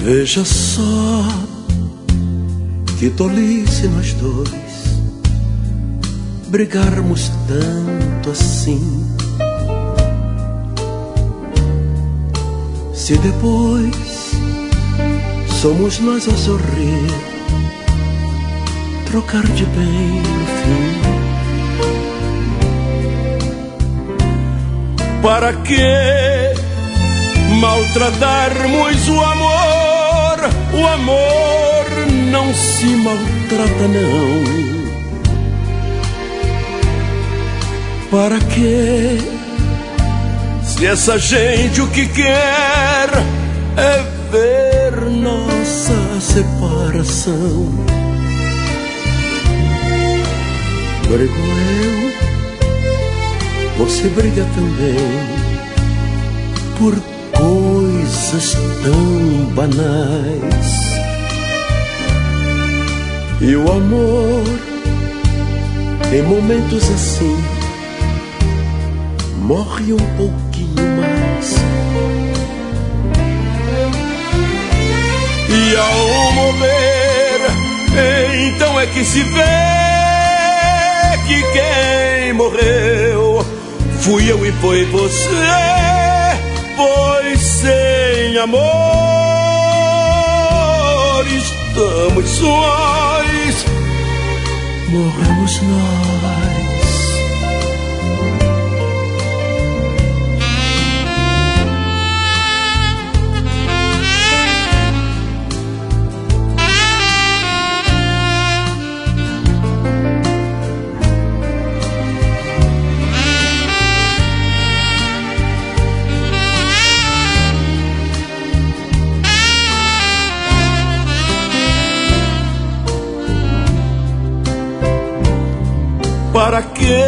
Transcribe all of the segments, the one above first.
Veja só que tolice nós dois brigarmos tanto assim. Se depois somos nós a sorrir, trocar de bem no fim. Para que maltratarmos o amor? O amor não se maltrata, não. Para que, se essa gente o que quer é ver nossa separação? Brigo eu, você briga também, por coisas tão banais. E o amor, em momentos assim, morre um pouquinho mais. E ao morrer, então é que se vê que quem morreu fui eu e foi você. Pois sem amor estamos sós, morremos nós. Para que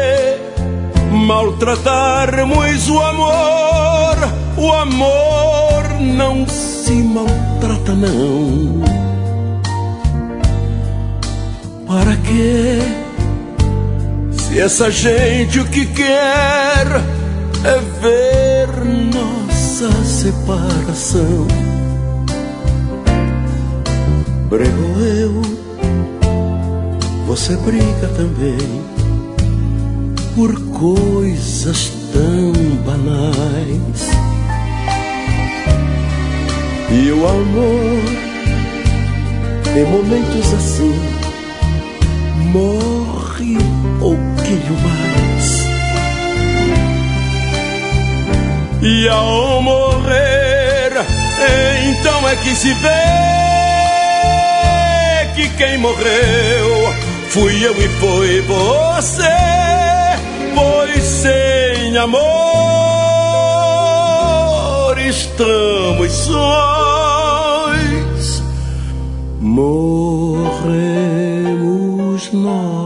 maltratarmos o amor? O amor não se maltrata, não. Para que, se essa gente o que quer é ver nossa separação? Brigo eu, você briga também, por coisas tão banais. E o amor, em momentos assim, morre um pouquinho mais. E ao morrer, então é que se vê que quem morreu fui eu e foi você. Pois sem amor estamos sós, morremos nós.